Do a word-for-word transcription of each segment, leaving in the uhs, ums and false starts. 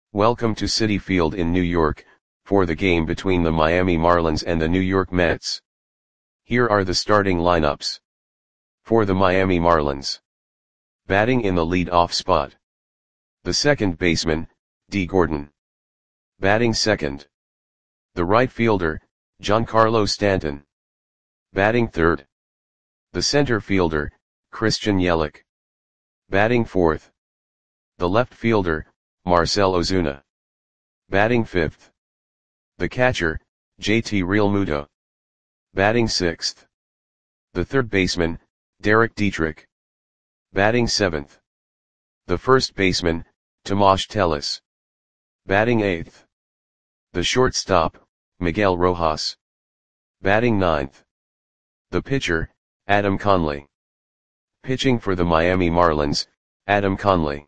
Welcome to Citi Field in New York, for the game between the Miami Marlins and the New York Mets. Here are the starting lineups. For the Miami Marlins. Batting in the lead-off spot. The second baseman, Dee Gordon. Batting second. The right fielder, Giancarlo Stanton. Batting third. The center fielder, Christian Yelich. Batting fourth. The left fielder, Marcell Ozuna. Batting fifth. The catcher, J T Realmuto. Batting sixth. The third baseman, Derek Dietrich. Batting seventh. The first baseman, Tomas Teles. Batting eighth. The shortstop, Miguel Rojas. Batting ninth. The pitcher, Adam Conley. Pitching for the Miami Marlins, Adam Conley.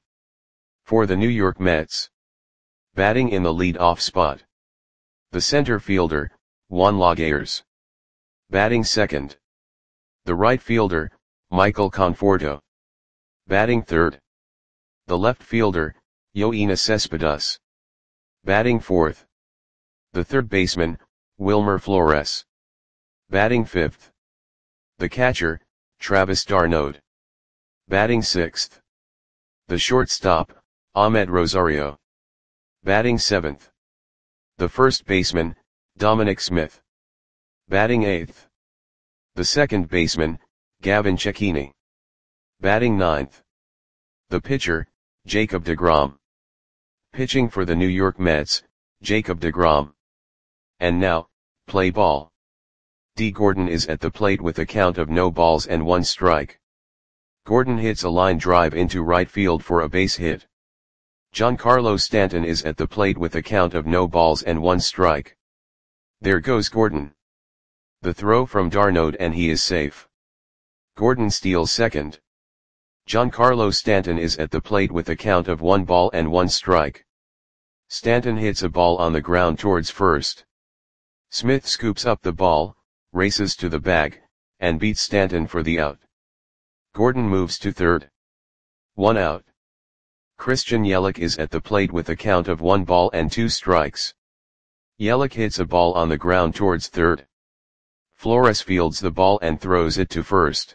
For the New York Mets. Batting in the lead-off spot. The center fielder, Juan Lagares. Batting second. The right fielder, Michael Conforto. Batting third. The left fielder, Yoenis Cespedes. Batting fourth. The third baseman, Wilmer Flores. Batting fifth. The catcher, Travis d'Arnaud. Batting sixth. The shortstop, Ahmed Rosario. Batting seventh. The first baseman, Dominic Smith. Batting eighth. The second baseman, Gavin Cecchini. Batting ninth. The pitcher, Jacob deGrom. Pitching for the New York Mets, Jacob deGrom. And now, play ball. Dee Gordon is at the plate with a count of no balls and one strike. Gordon hits a line drive into right field for a base hit. Giancarlo Stanton is at the plate with a count of no balls and one strike. There goes Gordon. The throw from d'Arnaud and he is safe. Gordon steals second. Giancarlo Stanton is at the plate with a count of one ball and one strike. Stanton hits a ball on the ground towards first. Smith scoops up the ball, races to the bag, and beats Stanton for the out. Gordon moves to third. One out. Christian Yelich is at the plate with a count of one ball and two strikes. Yelich hits a ball on the ground towards third. Flores fields the ball and throws it to first.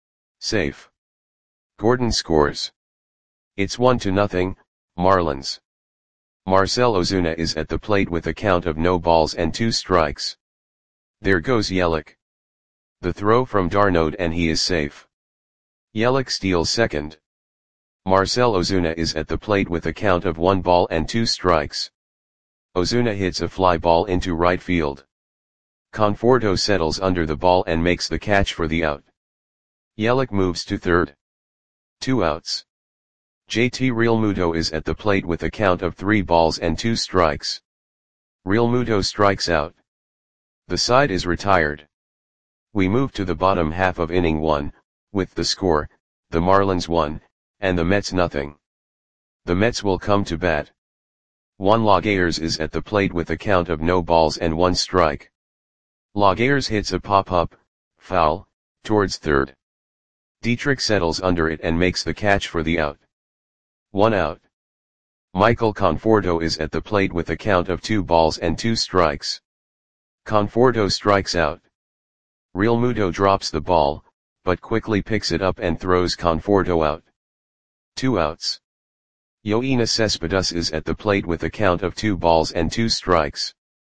Safe. Gordon scores. It's one to nothing, Marlins. Marcell Ozuna is at the plate with a count of no balls and two strikes. There goes Yelich. The throw from d'Arnaud and he is safe. Yelich steals second. Marcell Ozuna is at the plate with a count of one ball and two strikes. Ozuna hits a fly ball into right field. Conforto settles under the ball and makes the catch for the out. Yelich moves to third. Two outs. J T Realmuto is at the plate with a count of three balls and two strikes. Realmuto strikes out. The side is retired. We move to the bottom half of inning one, with the score, the Marlins one, and the Mets nothing. The Mets will come to bat. Juan Lagares is at the plate with a count of no balls and one strike. Lagares hits a pop-up, foul, towards third. Dietrich settles under it and makes the catch for the out. One out. Michael Conforto is at the plate with a count of two balls and two strikes. Conforto strikes out. Realmuto drops the ball, but quickly picks it up and throws Conforto out. Two outs. Yoenis Cespedes is at the plate with a count of two balls and two strikes.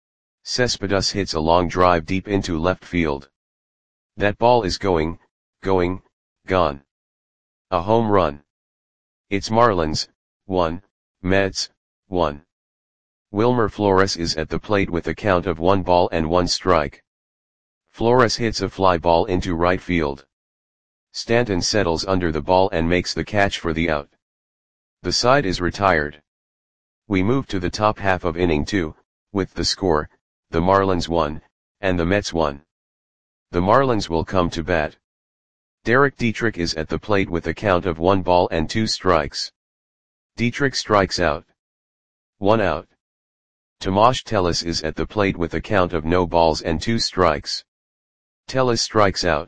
Cespedes hits a long drive deep into left field. That ball is going, going, gone. A home run. It's Marlins, one, Mets, one. Wilmer Flores is at the plate with a count of one ball and one strike. Flores hits a fly ball into right field. Stanton settles under the ball and makes the catch for the out. The side is retired. We move to the top half of inning two, with the score, the Marlins one, and the Mets one. The Marlins will come to bat. Derek Dietrich is at the plate with a count of one ball and two strikes. Dietrich strikes out. One out. Tomas Teles is at the plate with a count of no balls and two strikes. Teles strikes out.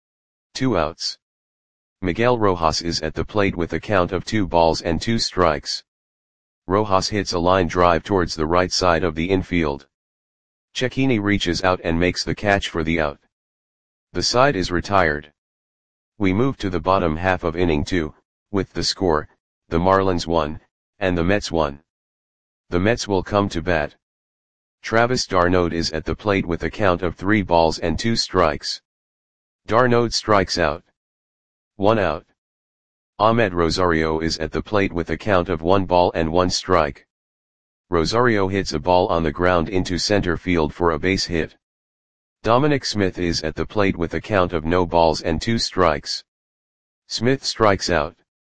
Two outs. Miguel Rojas is at the plate with a count of two balls and two strikes. Rojas hits a line drive towards the right side of the infield. Cecchini reaches out and makes the catch for the out. The side is retired. We move to the bottom half of inning two, with the score, the Marlins one, and the Mets one. The Mets will come to bat. Travis d'Arnaud is at the plate with a count of three balls and two strikes. d'Arnaud strikes out. One out. Ahmed Rosario is at the plate with a count of one ball and one strike. Rosario hits a ball on the ground into center field for a base hit. Dominic Smith is at the plate with a count of no balls and two strikes. Smith strikes out.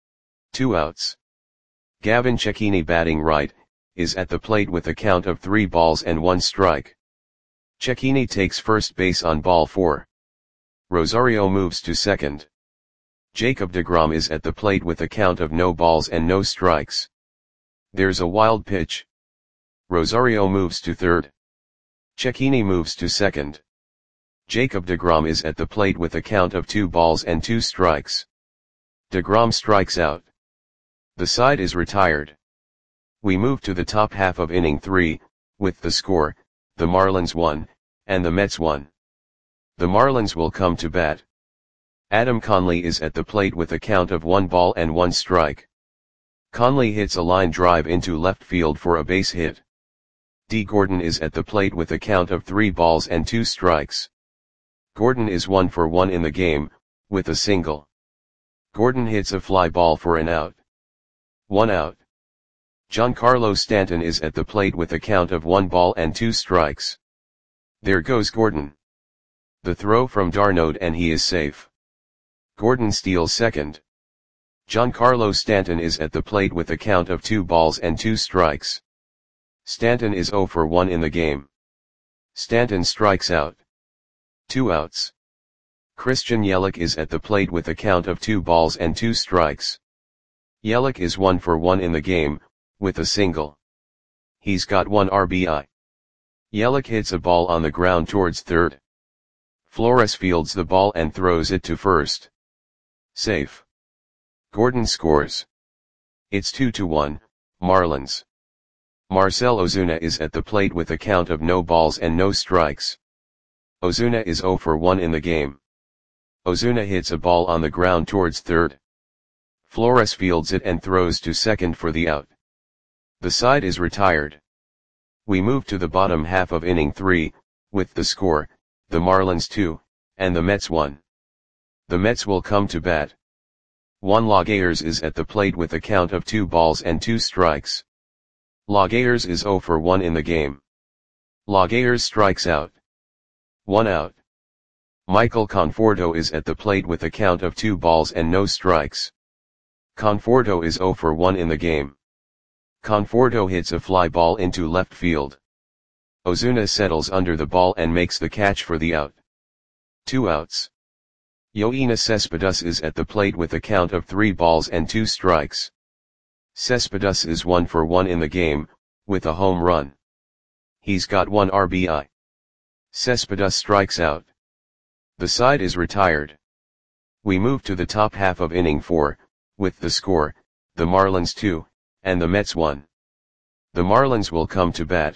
Two outs. Gavin Cecchini, batting right, is at the plate with a count of three balls and one strike. Cecchini takes first base on ball four. Rosario moves to second. Jacob deGrom is at the plate with a count of no balls and no strikes. There's a wild pitch. Rosario moves to third. Cecchini moves to second. Jacob deGrom is at the plate with a count of two balls and two strikes. deGrom strikes out. The side is retired. We move to the top half of inning three, with the score, the Marlins one, and the Mets one. The Marlins will come to bat. Adam Conley is at the plate with a count of one ball and one strike. Conley hits a line drive into left field for a base hit. Dee Gordon is at the plate with a count of three balls and two strikes. Gordon is one for one in the game, with a single. Gordon hits a fly ball for an out. One out. Giancarlo Stanton is at the plate with a count of one ball and two strikes. There goes Gordon. The throw from d'Arnaud and he is safe. Gordon steals second. Giancarlo Stanton is at the plate with a count of two balls and two strikes. Stanton is zero for one in the game. Stanton strikes out. Two outs. Christian Yelich is at the plate with a count of two balls and two strikes. Yelich is one for one in the game, with a single. He's got one R B I. Yelich hits a ball on the ground towards third. Flores fields the ball and throws it to first. Safe. Gordon scores. It's two to one, Marlins. Marcell Ozuna is at the plate with a count of no balls and no strikes. Ozuna is zero for one in the game. Ozuna hits a ball on the ground towards third. Flores fields it and throws to second for the out. The side is retired. We move to the bottom half of inning three, with the score, the Marlins two, and the Mets one. The Mets will come to bat. Juan Lagares is at the plate with a count of two balls and two strikes. Lagares is zero for one in the game. Lagares strikes out. One out. Michael Conforto is at the plate with a count of two balls and no strikes. Conforto is zero for one in the game. Conforto hits a fly ball into left field. Ozuna settles under the ball and makes the catch for the out. Two outs. Yoenis Cespedes is at the plate with a count of three balls and two strikes. Cespedes is one for one in the game, with a home run. He's got one R B I. Cespedes strikes out. The side is retired. We move to the top half of inning four, with the score, the Marlins two, and the Mets one. The Marlins will come to bat.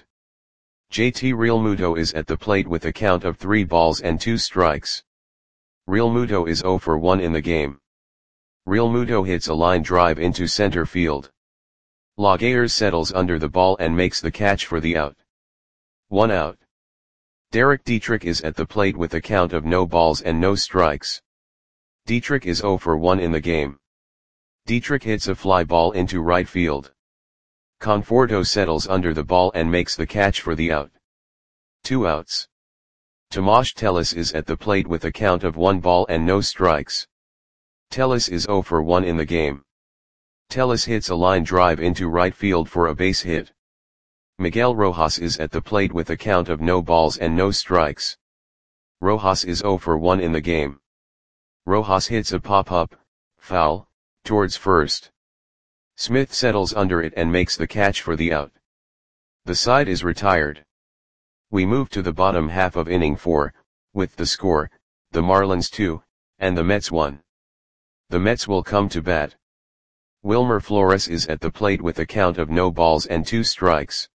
J T Realmuto is at the plate with a count of three balls and two strikes. Realmuto is zero for one in the game. Realmuto hits a line drive into center field. Lagares settles under the ball and makes the catch for the out. One out. Derek Dietrich is at the plate with a count of no balls and no strikes. Dietrich is zero for one in the game. Dietrich hits a fly ball into right field. Conforto settles under the ball and makes the catch for the out. Two outs. Tomas Tellez is at the plate with a count of one ball and no strikes. Tellez is zero for one in the game. Tellez hits a line drive into right field for a base hit. Miguel Rojas is at the plate with a count of no balls and no strikes. Rojas is zero for one in the game. Rojas hits a pop-up, foul, towards first. Smith settles under it and makes the catch for the out. The side is retired. We move to the bottom half of inning four, with the score, the Marlins two, and the Mets one. The Mets will come to bat. Wilmer Flores is at the plate with a count of no balls and two strikes.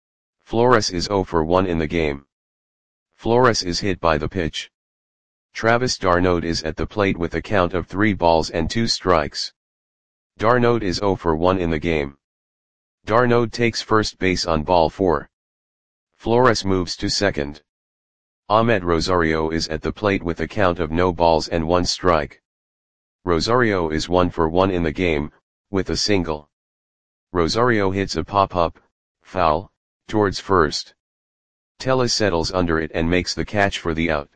Flores is zero for one in the game. Flores is hit by the pitch. Travis d'Arnaud is at the plate with a count of three balls and two strikes. d'Arnaud is zero for one in the game. d'Arnaud takes first base on ball four. Flores moves to second. Ahmed Rosario is at the plate with a count of no balls and one strike. Rosario is one for one in the game, with a single. Rosario hits a pop-up, foul, towards first. Tellez settles under it and makes the catch for the out.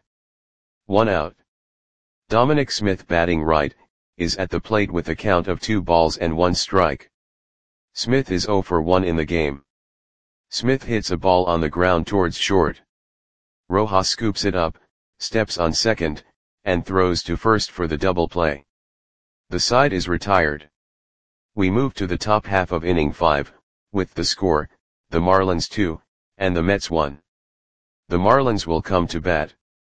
One out. Dominic Smith, batting right, is at the plate with a count of two balls and one strike. Smith is zero for one in the game. Smith hits a ball on the ground towards short. Rojas scoops it up, steps on second, and throws to first for the double play. The side is retired. We move to the top half of inning five, with the score, the Marlins two, and the Mets one. The Marlins will come to bat.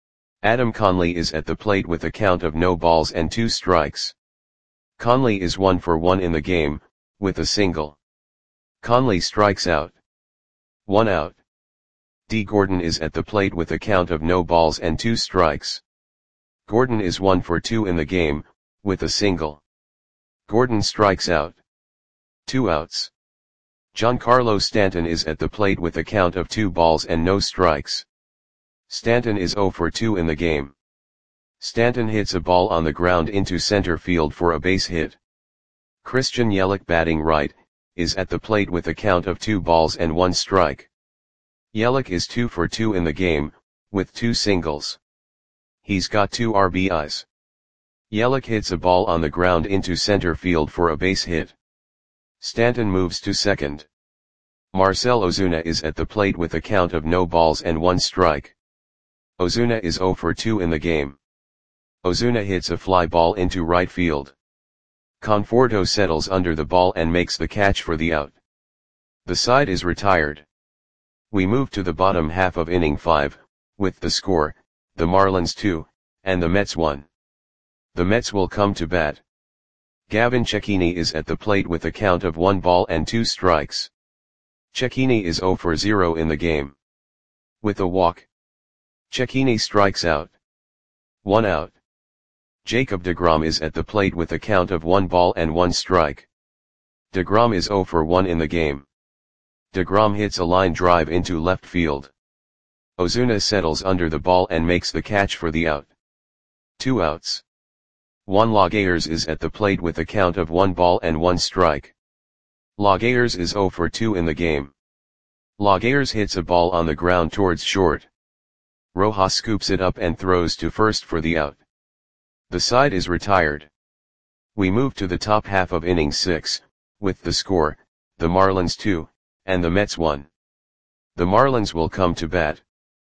Adam Conley is at the plate with a count of no balls and two strikes. Conley is one for one in the game, with a single. Conley strikes out. One out. D. Gordon is at the plate with a count of no balls and two strikes. Gordon is one for two in the game, with a single. Gordon strikes out. Two outs. Giancarlo Stanton is at the plate with a count of two balls and no strikes. Stanton is zero for two in the game. Stanton hits a ball on the ground into center field for a base hit. Christian Yelich, batting right, is at the plate with a count of two balls and one strike. Yelich is two for two in the game, with two singles. He's got two R B Is. Yelich hits a ball on the ground into center field for a base hit. Stanton moves to second. Marcell Ozuna is at the plate with a count of no balls and one strike. Ozuna is zero for two in the game. Ozuna hits a fly ball into right field. Conforto settles under the ball and makes the catch for the out. The side is retired. We move to the bottom half of inning five, with the score, the Marlins two, and the Mets one. The Mets will come to bat. Gavin Cecchini is at the plate with a count of one ball and two strikes. Cecchini is zero for zero in the game. With a walk, Cecchini strikes out. One out. Jacob deGrom is at the plate with a count of one ball and one strike. deGrom is zero for one in the game. deGrom hits a line drive into left field. Ozuna settles under the ball and makes the catch for the out. Two outs. Juan Lagares is at the plate with a count of one ball and one strike. Lagares is zero for two in the game. Lagares hits a ball on the ground towards short. Rojas scoops it up and throws to first for the out. The side is retired. We move to the top half of inning six, with the score, the Marlins two, and the Mets one. The Marlins will come to bat.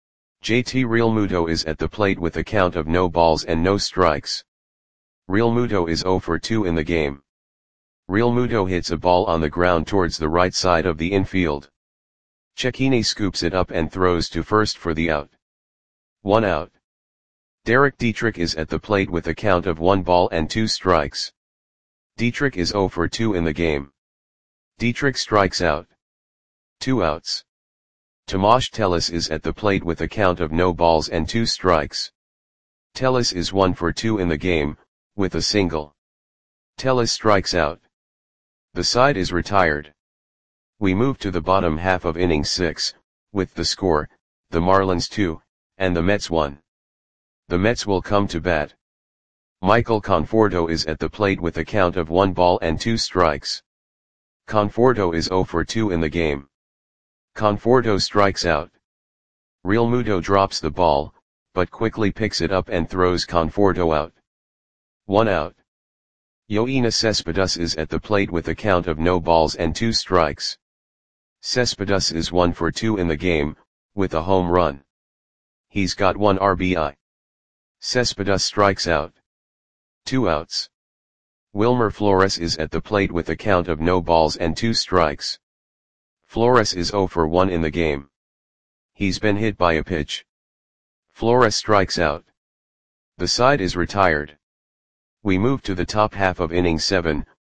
J T Realmuto is at the plate with a count of no balls and no strikes. Realmuto is zero for two in the game. Realmuto hits a ball on the ground towards the right side of the infield. Cecchini scoops it up and throws to first for the out. One out. Derek Dietrich is at the plate with a count of one ball and two strikes. Dietrich is zero for two in the game. Dietrich strikes out. Two outs. Tomas Tellez is at the plate with a count of no balls and two strikes. Tellez is one for two in the game, with a single. Tellez strikes out. The side is retired. We move to the bottom half of inning six, with the score, the Marlins two, and the Mets one. The Mets will come to bat. Michael Conforto is at the plate with a count of one ball and two strikes. Conforto is zero for two in the game. Conforto strikes out. Realmuto drops the ball, but quickly picks it up and throws Conforto out. One out. Yoenis Cespedes is at the plate with a count of no balls and two strikes. Cespedes is one for two in the game, with a home run. He's got one R B I. Cespedes strikes out. Two outs. Wilmer Flores is at the plate with a count of no balls and two strikes. Flores is zero for one in the game. He's been hit by a pitch. Flores strikes out. The side is retired. We move to the top half of inning seven,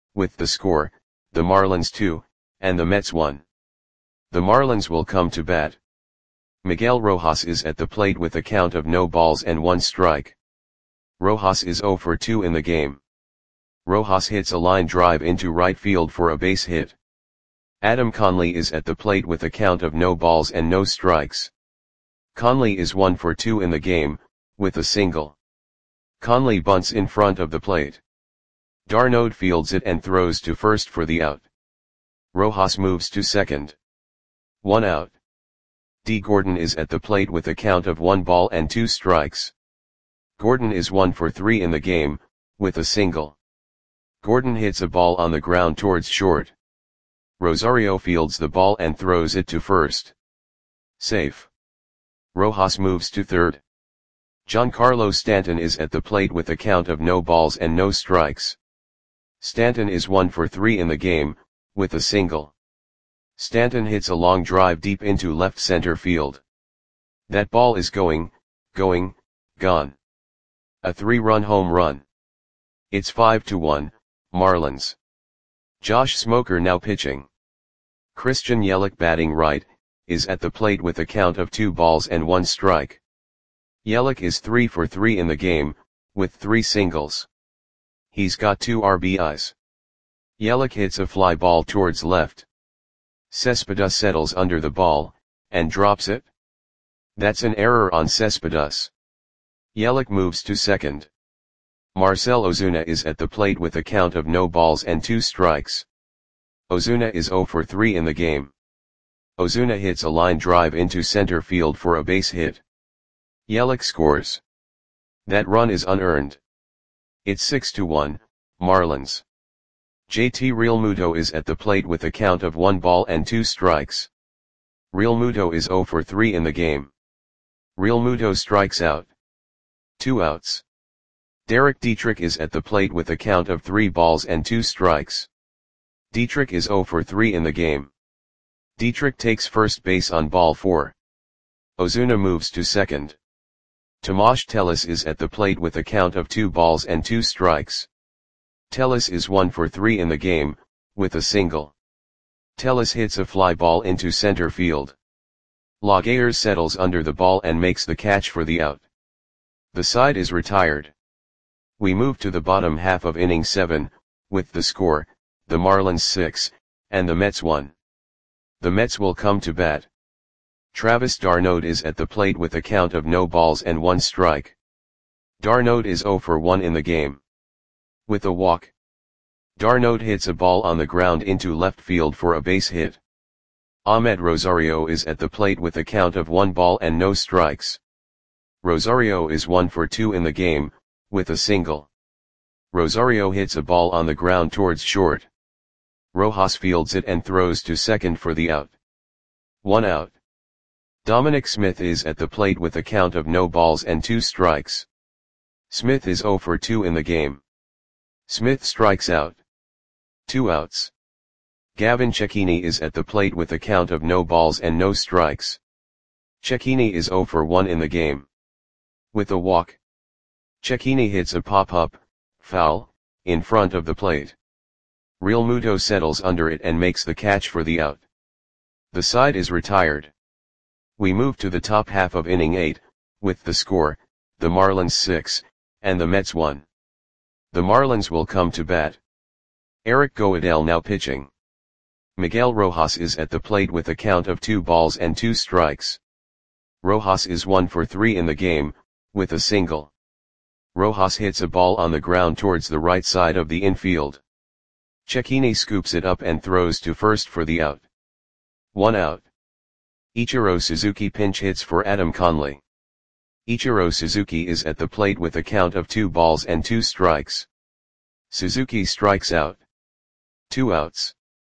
with the score, the Marlins two, and the Mets one. The Marlins will come to bat. Miguel Rojas is at the plate with a count of no balls and one strike. Rojas is zero for two in the game. Rojas hits a line drive into right field for a base hit. Adam Conley is at the plate with a count of no balls and no strikes. Conley is one for two in the game, with a single. Conley bunts in front of the plate. d'Arnaud fields it and throws to first for the out. Rojas moves to second. One out. D. Gordon is at the plate with a count of one ball and two strikes. Gordon is one for three in the game, with a single. Gordon hits a ball on the ground towards short. Rosario fields the ball and throws it to first. Safe. Rojas moves to third. Giancarlo Stanton is at the plate with a count of no balls and no strikes. Stanton is one for three in the game, with a single. Stanton hits a long drive deep into left center field. That ball is going, going, gone. A three-run home run. It's five to one, Marlins. Josh Smoker now pitching. Christian Yelich batting right, is at the plate with a count of two balls and one strike. Yelich is three for three in the game, with three singles. He's got two R B Is. Yelich hits a fly ball towards left. Cespedes settles under the ball, and drops it. That's an error on Cespedes. Yelich moves to second. Marcell Ozuna is at the plate with a count of no balls and two strikes. Ozuna is zero for three in the game. Ozuna hits a line drive into center field for a base hit. Yelich scores. That run is unearned. It's six to one, Marlins. J T Realmuto is at the plate with a count of one ball and two strikes. Realmuto is zero for three in the game. Realmuto strikes out. Two outs. Derek Dietrich is at the plate with a count of three balls and two strikes. Dietrich is zero for three in the game. Dietrich takes first base on ball four. Ozuna moves to second. Tomas Tellez is at the plate with a count of two balls and two strikes. Tellez is one for three in the game, with a single. Tellez hits a fly ball into center field. Laguerre settles under the ball and makes the catch for the out. The side is retired. We move to the bottom half of inning seven, with the score, the Marlins six, and the Mets one. The Mets will come to bat. Travis d'Arnaud is at the plate with a count of no balls and one strike. d'Arnaud is zero for one in the game. With a walk. d'Arnaud hits a ball on the ground into left field for a base hit. Ahmed Rosario is at the plate with a count of one ball and no strikes. Rosario is one for two in the game, with a single. Rosario hits a ball on the ground towards short. Rojas fields it and throws to second for the out. One out. Dominic Smith is at the plate with a count of no balls and two strikes. Smith is zero for two in the game. Smith strikes out. Two outs. Gavin Cecchini is at the plate with a count of no balls and no strikes. Cecchini is zero for one in the game. With a walk. Cecchini hits a pop-up, foul, in front of the plate. Realmuto settles under it and makes the catch for the out. The side is retired. We move to the top half of inning eight, with the score, the Marlins six, and the Mets one. The Marlins will come to bat. Eric Goeddel now pitching. Miguel Rojas is at the plate with a count of two balls and two strikes. Rojas is one for three in the game, with a single. Rojas hits a ball on the ground towards the right side of the infield. Cecchini scoops it up and throws to first for the out. One out. Ichiro Suzuki pinch hits for Adam Conley. Ichiro Suzuki is at the plate with a count of two balls and two strikes. Suzuki strikes out. Two outs.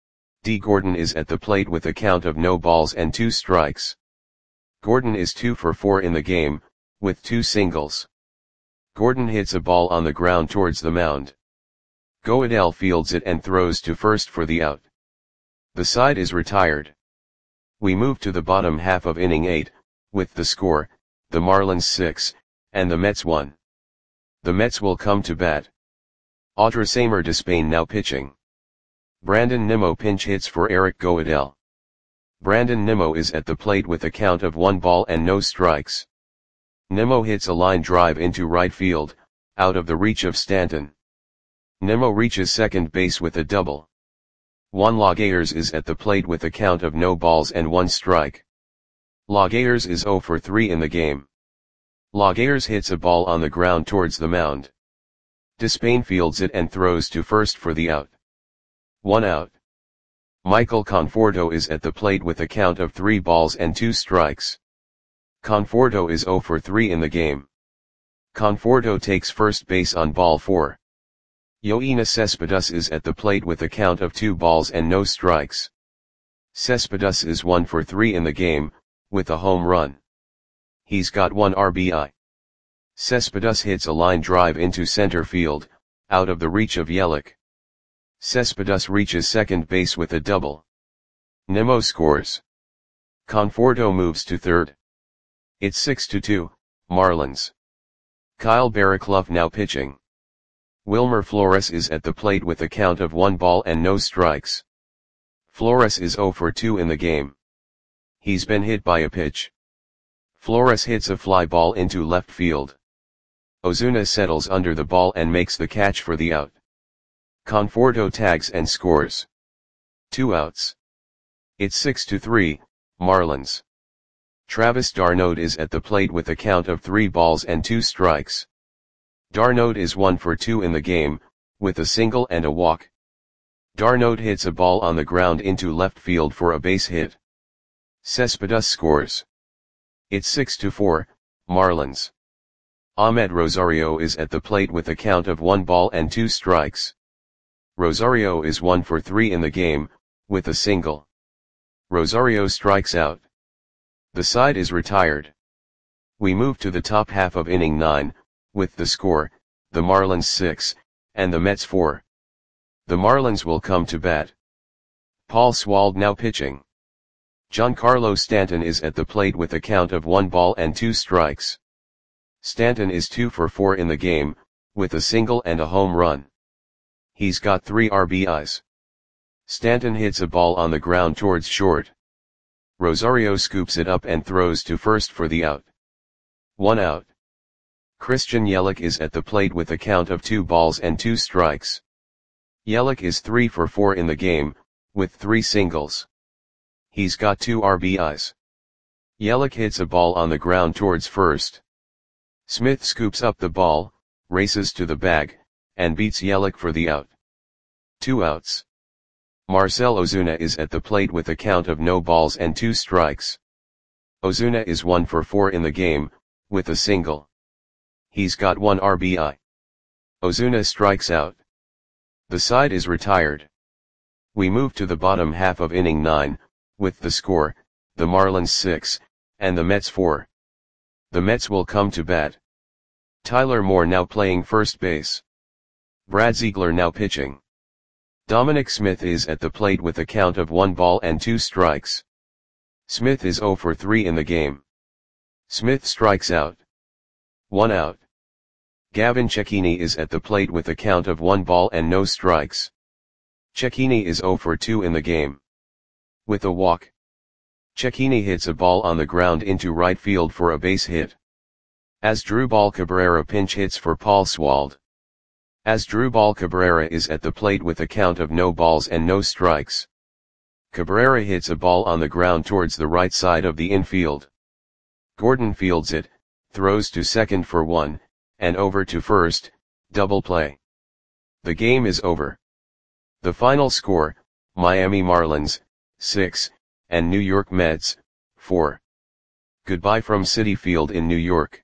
D. Gordon is at the plate with a count of no balls and two strikes. Gordon is two for four in the game, with two singles. Gordon hits a ball on the ground towards the mound. Goeddel fields it and throws to first for the out. The side is retired. We move to the bottom half of inning eight, with the score, the Marlins six, and the Mets one. The Mets will come to bat. Audrey Samer Despain now pitching. Brandon Nimmo pinch hits for Eric Goodell. Brandon Nimmo is at the plate with a count of one ball and no strikes. Nimmo hits a line drive into right field, out of the reach of Stanton. Nimmo reaches second base with a double. Juan Lagares is at the plate with a count of no balls and one strike. Lagares is zero for three in the game. Lagares hits a ball on the ground towards the mound. Despain fields it and throws to first for the out. One out. Michael Conforto is at the plate with a count of three balls and two strikes. Conforto is zero for three in the game. Conforto takes first base on ball four. Yoenis Cespedes is at the plate with a count of two balls and no strikes. Cespedes is one for three in the game, with a home run. He's got one R B I. Cespedes hits a line drive into center field, out of the reach of Yelich. Cespedes reaches second base with a double. Nimmo scores. Conforto moves to third. It's six to two, Marlins. Kyle Barraclough now pitching. Wilmer Flores is at the plate with a count of one ball and no strikes. Flores is zero for two in the game. He's been hit by a pitch. Flores hits a fly ball into left field. Ozuna settles under the ball and makes the catch for the out. Conforto tags and scores. Two outs. It's six to three, Marlins. Travis d'Arnaud is at the plate with a count of three balls and two strikes. d'Arnaud is one for two in the game, with a single and a walk. d'Arnaud hits a ball on the ground into left field for a base hit. Cespedes scores. It's six to four, Marlins. Ahmed Rosario is at the plate with a count of one ball and two strikes. Rosario is one for three in the game, with a single. Rosario strikes out. The side is retired. We move to the top half of inning nine, with the score, the Marlins six, and the Mets four. The Marlins will come to bat. Paul Swald now pitching. Giancarlo Stanton is at the plate with a count of one ball and two strikes. Stanton is two for four in the game, with a single and a home run. He's got three R B Is. Stanton hits a ball on the ground towards short. Rosario scoops it up and throws to first for the out. One out. Christian Yelich is at the plate with a count of two balls and two strikes. Yelich is three for four in the game, with three singles. He's got two R B Is. Yelich hits a ball on the ground towards first. Smith scoops up the ball, races to the bag, and beats Yelich for the out. Two outs. Marcell Ozuna is at the plate with a count of no balls and two strikes. Ozuna is one for four in the game, with a single. He's got one R B I. Ozuna strikes out. The side is retired. We move to the bottom half of inning nine, with the score, the Marlins six, and the Mets four. The Mets will come to bat. Tyler Moore now playing first base. Brad Ziegler now pitching. Dominic Smith is at the plate with a count of one ball and two strikes. Smith is zero for three in the game. Smith strikes out. One out. Gavin Cecchini is at the plate with a count of one ball and no strikes. Cecchini is zero for two in the game. With a walk. Cecchini hits a ball on the ground into right field for a base hit. Asdrubal Cabrera pinch hits for Paul Swald. Asdrubal Cabrera is at the plate with a count of no balls and no strikes. Cabrera hits a ball on the ground towards the right side of the infield. Gordon fields it, throws to second for one, and over to first, double play. The game is over. The final score, Miami Marlins, six, and New York Mets, four. Goodbye from Citi Field in New York.